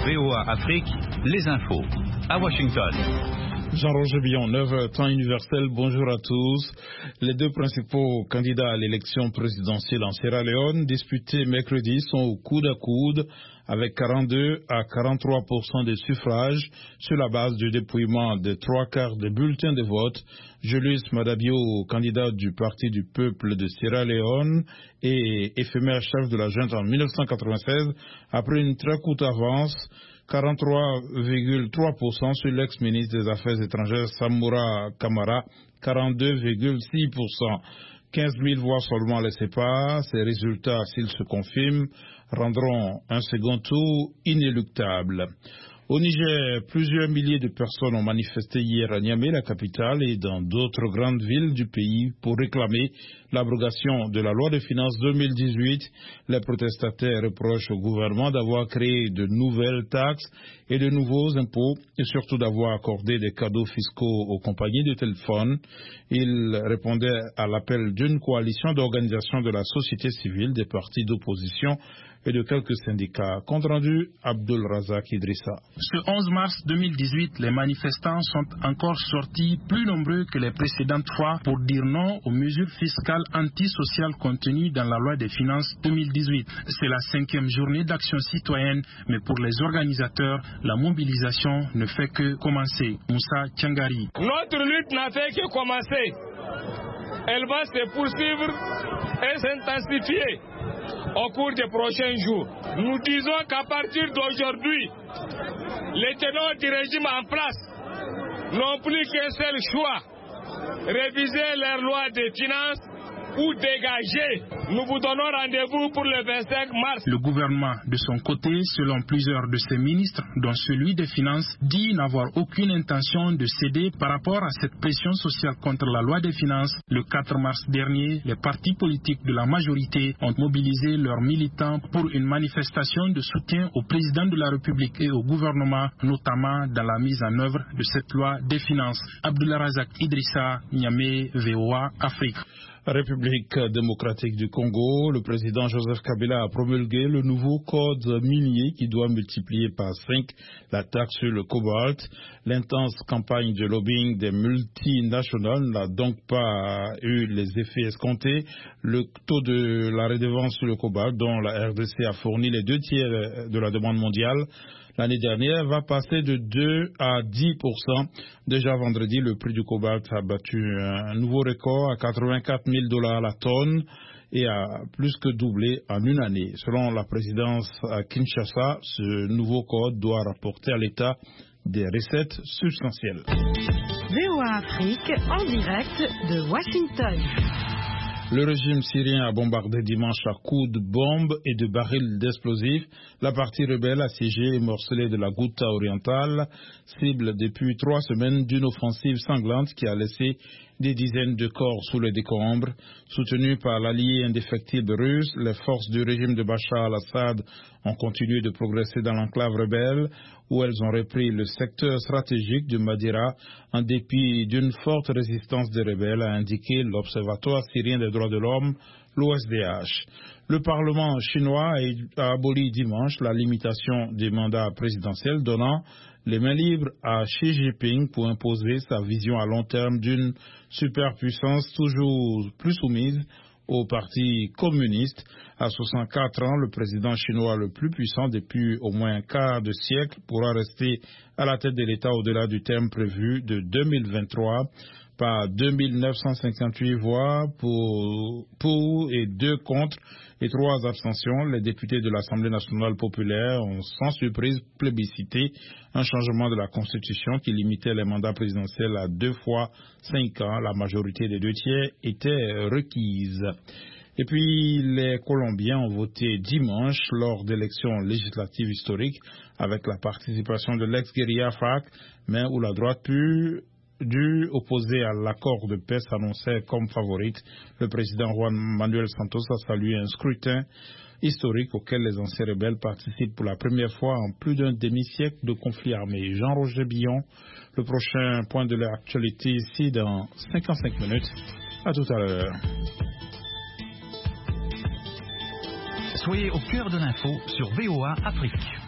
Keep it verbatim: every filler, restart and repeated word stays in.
V O A Afrique, les infos. À Washington. Jean-Roger Billon, neuf heures, temps universel, bonjour à tous. Les deux principaux candidats à l'élection présidentielle en Sierra Leone, disputés mercredi, sont au coude à coude avec quarante-deux à quarante-trois pour cent des suffrages sur la base du dépouillement des trois quarts des bulletins de vote. Julius Madabio, candidat du Parti du peuple de Sierra Leone et éphémère chef de la junte en mille neuf cent quatre-vingt-seize, a pris une très courte avance, quarante-trois virgule trois pour cent sur l'ex-ministre des Affaires étrangères Samura Kamara, quarante-deux virgule six pour cent. quinze mille voix seulement les séparent. Ces résultats, s'ils se confirment, rendront un second tour inéluctable. Au Niger, plusieurs milliers de personnes ont manifesté hier à Niamey, la capitale, et dans d'autres grandes villes du pays pour réclamer l'abrogation de la loi de finances deux mille dix-huit. Les protestataires reprochent au gouvernement d'avoir créé de nouvelles taxes et de nouveaux impôts et surtout d'avoir accordé des cadeaux fiscaux aux compagnies de téléphone. Ils répondaient à l'appel d'une coalition d'organisations de la société civile, des partis d'opposition et de quelques syndicats. Compte rendu, Abdul Razak Idrissa. Ce onze mars deux mille dix-huit, les manifestants sont encore sortis plus nombreux que les précédentes fois pour dire non aux mesures fiscales antisociales contenues dans la loi des finances deux mille dix-huit. C'est la cinquième journée d'action citoyenne, mais pour les organisateurs, la mobilisation ne fait que commencer. Moussa Tiangari. Notre lutte n'a fait que commencer. Elle va se poursuivre et s'intensifier au cours des prochains jours. Nous disons qu'à partir d'aujourd'hui, les tenants du régime en place n'ont plus qu'un seul choix, réviser leur loi de finances ou dégager. Nous vous donnons rendez-vous pour le vingt-cinq mars. Le gouvernement, de son côté, selon plusieurs de ses ministres, dont celui des Finances, dit n'avoir aucune intention de céder par rapport à cette pression sociale contre la loi des finances. Le quatre mars dernier, les partis politiques de la majorité ont mobilisé leurs militants pour une manifestation de soutien au président de la République et au gouvernement, notamment dans la mise en œuvre de cette loi des finances. Abdullah Razak Idrissa, Niamey, V O A, Afrique. République démocratique du Congo, le président Joseph Kabila a promulgué le nouveau code minier qui doit multiplier par cinq la taxe sur le cobalt. L'intense campagne de lobbying des multinationales n'a donc pas eu les effets escomptés. Le taux de la redevance sur le cobalt, dont la R D C a fourni les deux tiers de la demande mondiale, l'année dernière, va passer de deux à dix pour cent. Déjà vendredi, le prix du cobalt a battu un nouveau record à quatre-vingt-quatre mille dollars la tonne et a plus que doublé en une année. Selon la présidence à Kinshasa, ce nouveau code doit rapporter à l'État des recettes substantielles. V O A Afrique en direct de Washington. Le régime syrien a bombardé dimanche à coups de bombes et de barils d'explosifs la partie rebelle assiégée et morcelée de la Ghouta orientale, cible depuis trois semaines d'une offensive sanglante qui a laissé des dizaines de corps sous les décombres. Soutenues par l'allié indéfectible russe, les forces du régime de Bachar al-Assad ont continué de progresser dans l'enclave rebelle, où elles ont repris le secteur stratégique de Madira en dépit d'une forte résistance des rebelles, a indiqué l'Observatoire syrien des droits de l'homme, l'O S D H. Le Parlement chinois a aboli dimanche la limitation des mandats présidentiels, donnant les mains libres à Xi Jinping pour imposer sa vision à long terme d'une superpuissance toujours plus soumise au Parti communiste. À soixante-quatre ans, le président chinois le plus puissant depuis au moins un quart de siècle pourra rester à la tête de l'État au-delà du terme prévu de deux mille vingt-trois par deux mille neuf cent cinquante-huit voix pour, pour et deux contre et trois abstentions. Les députés de l'Assemblée nationale populaire ont sans surprise plébiscité un changement de la Constitution qui limitait les mandats présidentiels à deux fois cinq ans. La majorité des deux tiers était requise. Et puis, les Colombiens ont voté dimanche lors d'élections législatives historiques avec la participation de l'ex-guérilla FARC, mais où la droite pure dû opposer à l'accord de paix s'annonçait comme favorite. Le président Juan Manuel Santos a salué un scrutin historique auquel les anciens rebelles participent pour la première fois en plus d'un demi-siècle de conflit armé. Jean-Roger Billon, le prochain point de l'actualité ici dans cinquante-cinq minutes. À tout à l'heure. Soyez au cœur de l'info sur V O A Afrique.